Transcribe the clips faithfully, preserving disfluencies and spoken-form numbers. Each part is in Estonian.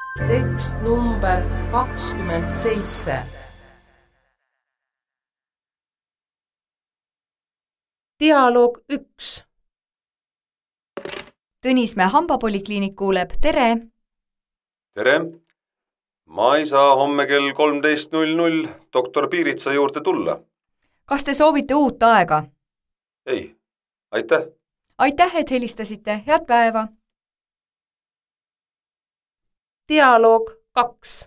tekst number kakskümmend seitse. Dialoog üks. Tõnismäe hambapolikliinik kuuleb, tere! Tere! Ma ei saa homme kell kolmteist null null doktor Piiritsa juurde tulla. Kas te soovite uut aega? Ei, aitäh! Aitäh, et helistasite. Head päeva! Dialoog kaks.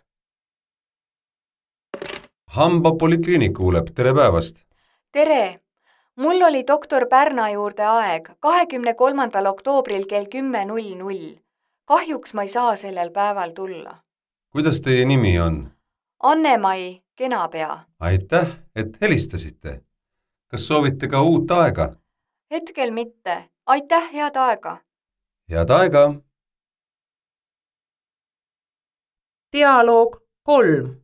Hambapolikliinik kuuleb, tere päevast! Tere! Mul oli doktor Pärna juurde aeg kahekümne kolmandal oktoobril kell kümme null null. Kahjuks ma ei saa sellel päeval tulla. Kuidas teie nimi on? Anne-Mai Kenapea. Aitäh, et helistasite. Kas soovite ka uut aega? Hetkel mitte. Aitäh, head aega! Head aega! Dialoog kolm.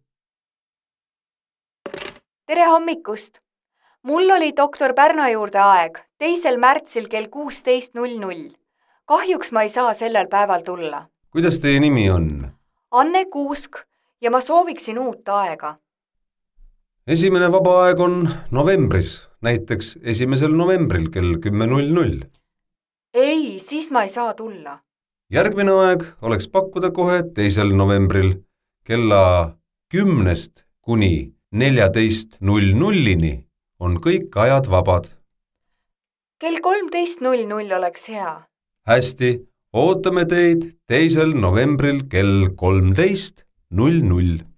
Tere hommikust! Mul oli doktor Pärna juurde aeg teisel märtsil kell kuusteist null null. Kahjuks ma ei saa sellel päeval tulla. Kuidas teie nimi on? Anne Kuusk ja ma sooviksin uut aega. Esimene vaba aeg on novembris, näiteks esimesel novembril kell kümme null null. Ei, siis ma ei saa tulla. Järgmine aeg oleks pakkuda kohe teisel novembril kella kümnest kuni neljateist null nullini on kõik ajad vabad. Kell kolmteist null null oleks hea. Hästi, ootame teid teisel novembril kell kolmteist null null.